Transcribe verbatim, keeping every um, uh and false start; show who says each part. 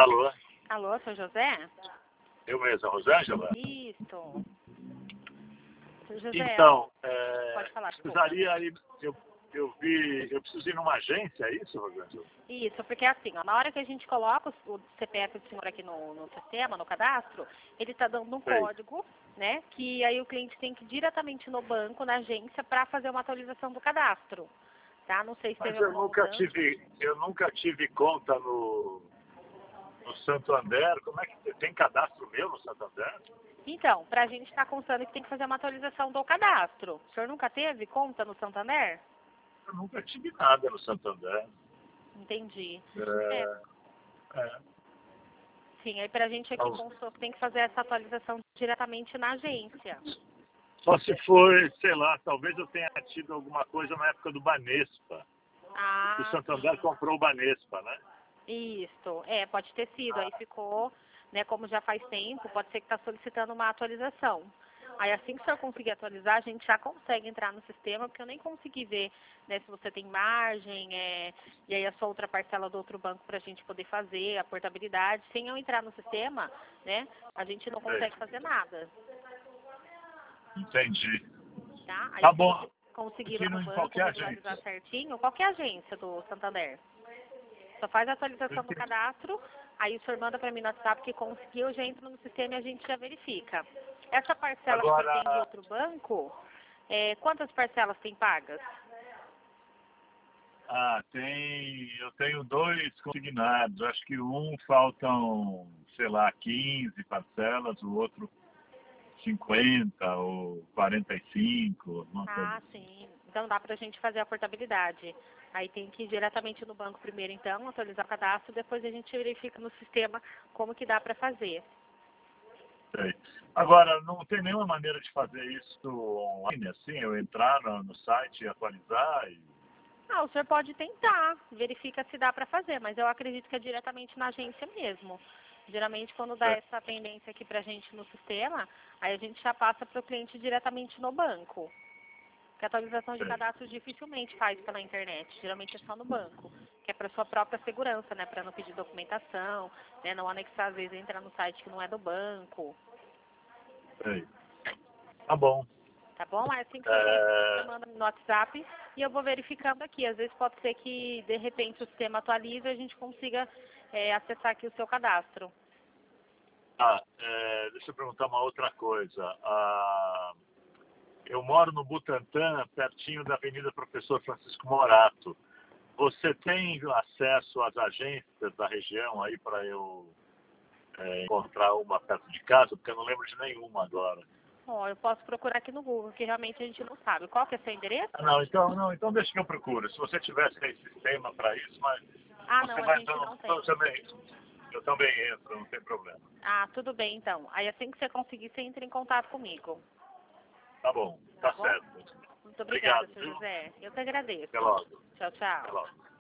Speaker 1: Alô?
Speaker 2: Alô, seu José?
Speaker 1: Eu mesmo, Rosângela?
Speaker 2: Isso. Seu José,
Speaker 1: Então, é,
Speaker 2: pode falar, desculpa.
Speaker 1: precisaria ir, eu, eu vi, eu preciso ir numa agência, é isso, Rosângela?
Speaker 2: Isso, porque assim, ó, na hora que a gente coloca o, o C P F do senhor aqui no, no sistema, no cadastro, ele está dando um
Speaker 1: Sei.
Speaker 2: código, né, que aí o cliente tem que ir diretamente no banco, na agência, para fazer uma atualização do cadastro, tá? Não sei se
Speaker 1: Mas
Speaker 2: teve
Speaker 1: eu
Speaker 2: alguma
Speaker 1: nunca
Speaker 2: mudança.
Speaker 1: tive, eu nunca tive conta no, no Santander. Como é que tem cadastro meu no Santander?
Speaker 2: Então, para a gente estar constando que tem que fazer uma atualização do cadastro. O senhor nunca teve conta no Santander?
Speaker 1: Eu nunca tive nada no Santander.
Speaker 2: Entendi. É,
Speaker 1: É, é.
Speaker 2: sim, aí para a gente aqui
Speaker 1: Então,
Speaker 2: constou que tem que fazer essa atualização diretamente na agência.
Speaker 1: só se for, sei lá, talvez eu tenha tido alguma coisa na época do Banespa. O
Speaker 2: Ah,
Speaker 1: Santander
Speaker 2: sim.
Speaker 1: comprou o Banespa, né?
Speaker 2: Isso. É, pode ter sido. Aí
Speaker 1: Ah,
Speaker 2: ficou, né, como já faz tempo, pode ser que está solicitando uma atualização. Aí assim que o senhor conseguir atualizar, a gente já consegue entrar no sistema, porque eu nem consegui ver, né, se você tem margem, é, e aí a sua outra parcela do outro banco para a gente poder fazer, a portabilidade. Sem eu entrar no sistema, né, a gente não
Speaker 1: sei.
Speaker 2: consegue fazer nada,
Speaker 1: Entendi.
Speaker 2: tá? Aí
Speaker 1: Tá
Speaker 2: se você
Speaker 1: bom.
Speaker 2: conseguir ir lá
Speaker 1: Aqui
Speaker 2: no
Speaker 1: no- em
Speaker 2: banco
Speaker 1: qualquer
Speaker 2: regularizar
Speaker 1: agência.
Speaker 2: certinho, qualquer agência do Santander. Só faz a atualização do cadastro, aí o senhor manda para mim no WhatsApp que conseguiu, eu já entro no sistema e a gente já verifica. Essa parcela que o senhor tem de
Speaker 1: Agora,
Speaker 2: outro banco, é, quantas parcelas tem pagas?
Speaker 1: ah, tem, eu tenho dois consignados. Acho que um faltam, sei lá, quinze parcelas, o outro cinquenta ou quarenta e cinco, uma coisa
Speaker 2: Ah,
Speaker 1: assim.
Speaker 2: sim. Então dá para a gente fazer a portabilidade. Aí tem que ir diretamente no banco primeiro, então, atualizar o cadastro, depois a gente verifica no sistema como que dá para fazer.
Speaker 1: Sei. Agora, não tem nenhuma maneira de fazer isso online, assim, eu entrar no, no site e atualizar e...
Speaker 2: Ah, o senhor pode tentar, verifica se dá para fazer, mas eu acredito que é diretamente na agência mesmo. Geralmente, quando dá
Speaker 1: Sei.
Speaker 2: essa pendência aqui para a gente no sistema, aí a gente já passa para o cliente diretamente no banco. Porque a atualização de
Speaker 1: Sei.
Speaker 2: cadastro dificilmente faz pela internet, geralmente é só no banco, que é para sua própria segurança, né, para não pedir documentação, né, não anexar, às vezes, entrar no site que não é do banco,
Speaker 1: Sei. Tá bom.
Speaker 2: tá bom? Aí assim que o senhor conseguir, você
Speaker 1: É...
Speaker 2: manda no WhatsApp e eu vou verificando aqui. Às vezes pode ser que, de repente, o sistema atualize e a gente consiga é, acessar aqui o seu cadastro.
Speaker 1: Ah, é, deixa eu perguntar uma outra coisa. Ah, eu moro no Butantã, pertinho da Avenida Professor Francisco Morato. Você tem acesso às agências da região aí para eu é, encontrar uma perto de casa? Porque eu não lembro de nenhuma agora.
Speaker 2: Ó, eu posso procurar aqui no Google, que realmente a gente não sabe. Qual que é seu
Speaker 1: Ah,
Speaker 2: endereço?
Speaker 1: não, então, não, então deixa que eu procuro. Se você tivesse aí sistema para isso, mas
Speaker 2: Ah,
Speaker 1: você
Speaker 2: não, a
Speaker 1: vai
Speaker 2: gente
Speaker 1: então,
Speaker 2: não
Speaker 1: então eu
Speaker 2: tem.
Speaker 1: também, eu também entro, não tem problema.
Speaker 2: Ah, tudo bem, então. Aí assim que você conseguir, você entra em contato comigo.
Speaker 1: Tá bom,
Speaker 2: Tá
Speaker 1: tá
Speaker 2: bom?
Speaker 1: certo.
Speaker 2: Muito obrigada,
Speaker 1: Obrigado,
Speaker 2: seu
Speaker 1: viu?
Speaker 2: José. Eu que
Speaker 1: Até
Speaker 2: agradeço.
Speaker 1: logo.
Speaker 2: Tchau,
Speaker 1: Até
Speaker 2: tchau.
Speaker 1: logo.